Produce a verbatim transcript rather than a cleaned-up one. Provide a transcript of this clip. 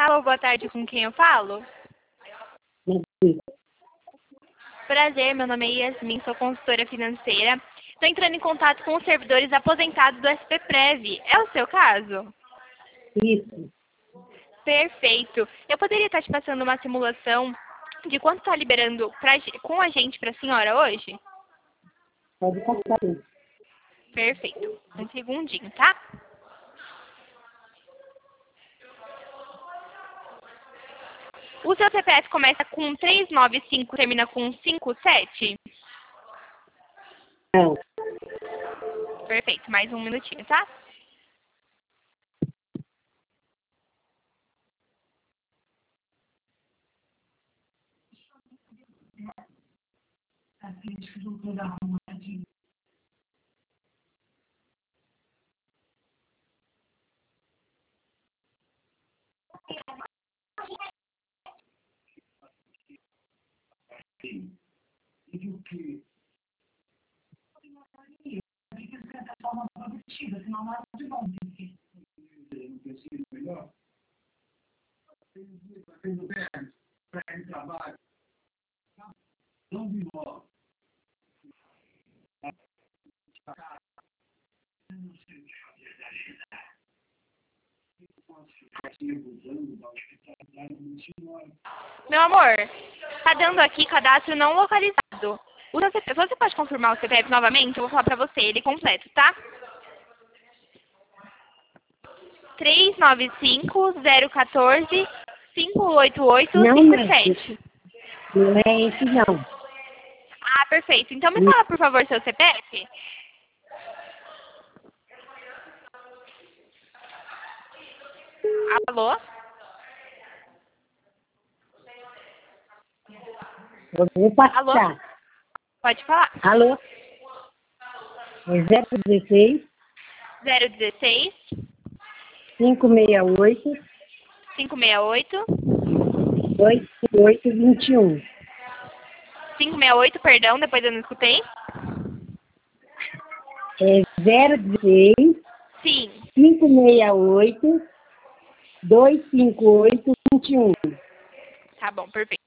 Alô, boa tarde, com quem eu falo? Prazer, meu nome é Yasmin, sou consultora financeira. Estou entrando em contato com os servidores aposentados do S P Prev. É o seu caso? Isso. Perfeito. Eu poderia estar te passando uma simulação de quanto está liberando pra, com a gente para a senhora hoje? Pode passar. Perfeito. Um segundinho, tá? O seu C P F começa com três nove cinco, termina com cinco sete? Não. Perfeito. Mais um minutinho, tá? Meu amor, tá dando aqui cadastro não localizado. O seu C P F, você pode confirmar o C P F novamente? Eu vou falar pra você, ele completo, tá? três nove cinco, zero um quatro, cinco oito oito, Não, cinco não. sete. Não é esse, não. Ah, perfeito. Então me fala, por favor, seu C P F. Alô? Eu vou Alô? passar. Pode falar. Alô? É zero dezesseis, zero dezesseis, cinco seis oito, cinco seis oito, dois cinco oito, vinte e um. cinco seis oito, perdão, depois eu não escutei. É zero dezesseis, Sim. cinco seis oito, dois cinco oito, vinte e um. Tá bom, perfeito.